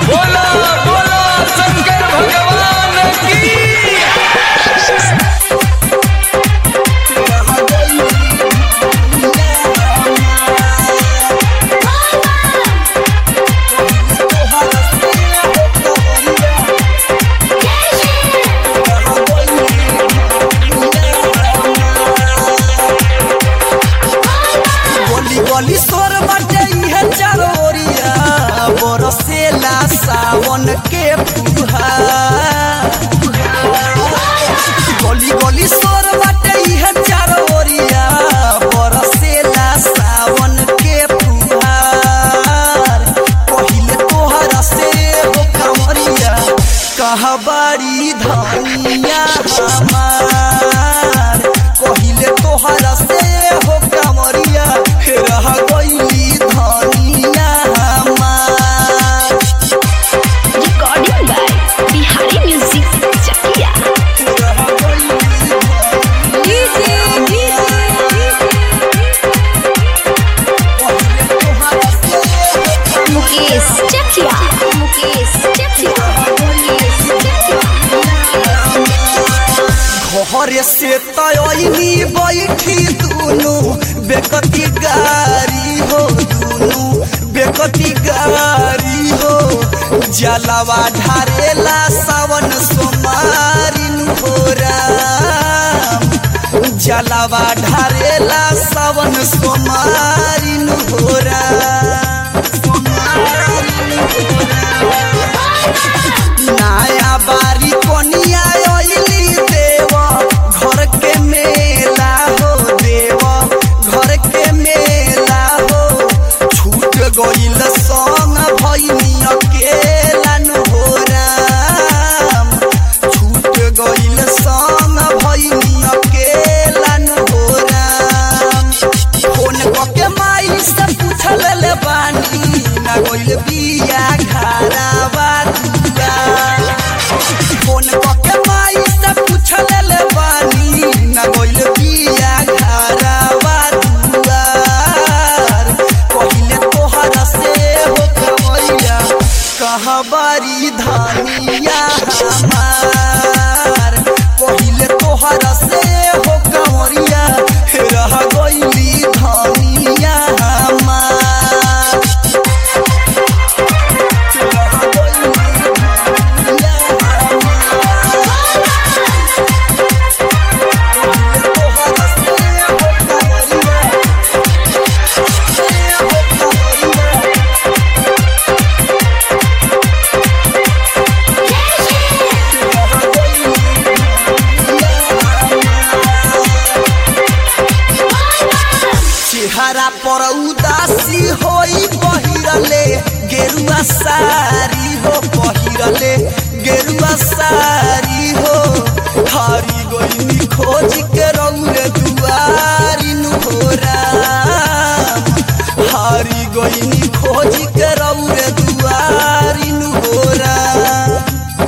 बोलो बोलो शंकर भगवान की। गली सोर बाटे इहे चारोरिया बरसेला सावन के फुहार। गली गली सोर बाटे इहे चारोरिया बरसेला सावन के फुहार। पहिले तोहरा से हो कांवरिया कहबारी धनिया हमार। पहिले तोहरा से हो कांवरिया रह गईली धनिया हमार। Recording by Bihari music Chakiya. रह गईली मुकेश चकिया मुकेश चकिया। घरे से तयनी बैठी दुनू बेकती गारी हो दुनू बेकती गारी हो। जलवा ढारेला सावन सोमारिन हो राम। जलवा ढारेला सावन सोमारिन हो राम। सोमारिन हो राम। नया बारी कोनिया ओइली देव घर के मेला हो देव घर के मेला हो। छूट गइल संग भइनी अकेला न हो राम। छूट गइल संग भइनी अकेला न हो राम। फोन कके माई से पूछल ले बानी ना गइल बिया घरावा दुआ। फोन कके माई से पूछल ले बानी ना गइल बिया घरावा दुआर। पहिले तोहरा से हो कांवरिया कहबारी धनिया हमार। पहिले तोहरा से हो कांवरिया रह गइली धनिया हमार। रह गइली धनिया चेहरा पर उदासी होई पहिरले गेरुआ सारी हो पहिरले गेरुआ सारी हो। हारी गइनी खोज के रौरे दुआरिन हो राम। हारी गइनी खोज के रौरे दुआरिन हो राम।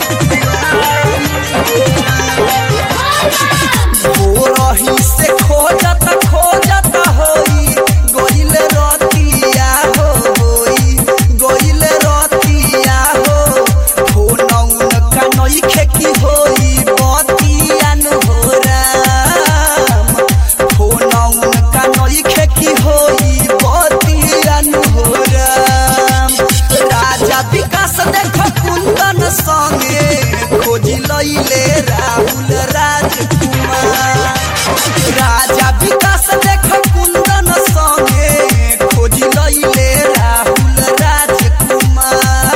हो रही से खोजत खोजत होई गइल रतिया हो होई गइल रतिया हो। फोनौन कनई खेती होई बतिया न हो राम। फोनौन कनई खेती होई बतिया न हो राम। राजा विकास देख कुंदन संगे खोजी लइले राहुल राजकुमार। राजा विकास देख कुंदन संगे खोजी लइले राहुल राजकुमार।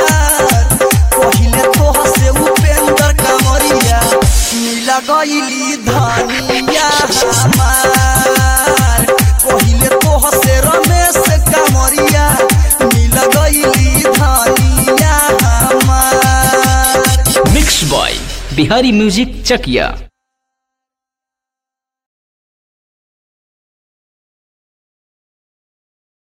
पहिले तोह से उपेंद्र कांवरिया मिला गइली धनिया हमार। पहिले तोह से रमेश कांवरिया मिला गइली धनिया हमार। Mix by Bihari music Chakiya.